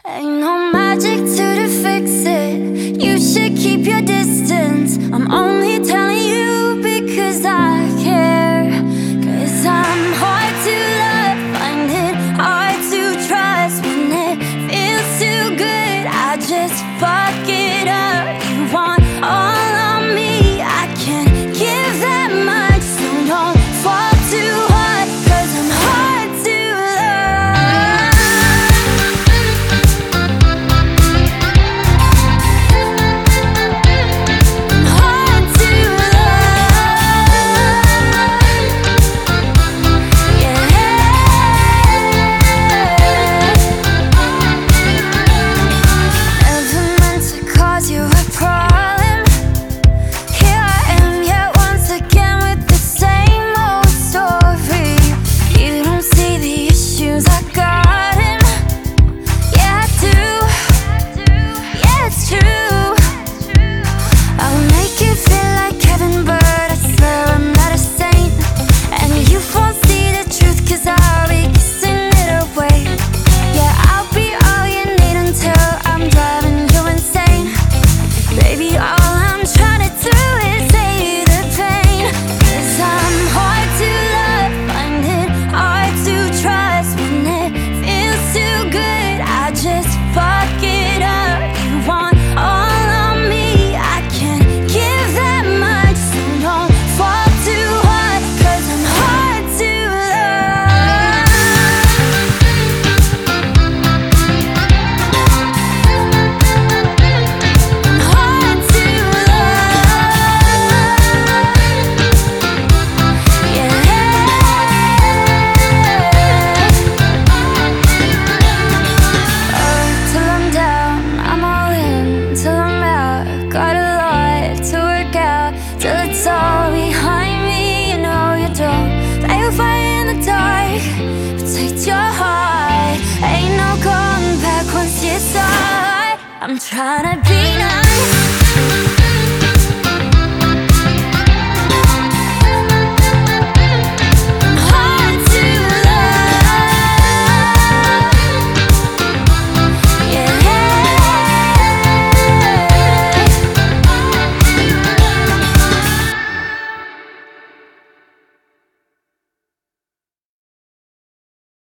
Ain't no magic to fix it. You should keep your distance. I'm only telling you because I care. 'Cause I'm hard to love, find it hard to trust. When it feels too good, I just fuck it up. You want all of me, I can't give that much. So don't fall too hard, 'cause I'm hard to love. I'm hard to love. Yeah. Never meant to cause you a problem. Here I am yet once again with the same old story. You don't see the issues I got him. Yeah, I do. Yeah, it's true. I'll make you feel like Kevin Bird. I swear I'm not a saint. And you won't see the truth, 'cause I'll be kissing it away. Yeah, I'll be all you need until I'm driving you insane. Baby, all I'm trying to do is save the pain. 'Cause I'm hard to love, find it hard to trust. When it feels too good, I just fuck it up. You want all of me, I can't give that much. So don't fall too hard, 'cause I'm hard to love. I'm hard to love. Yeah. Till I'm down, I'm all in. Till I'm out, got a lot to work out. Till it's all behind me, you know you don't play with fire in the dark. Protect your heart, ain't no going back once you start. I'm trying to be nice.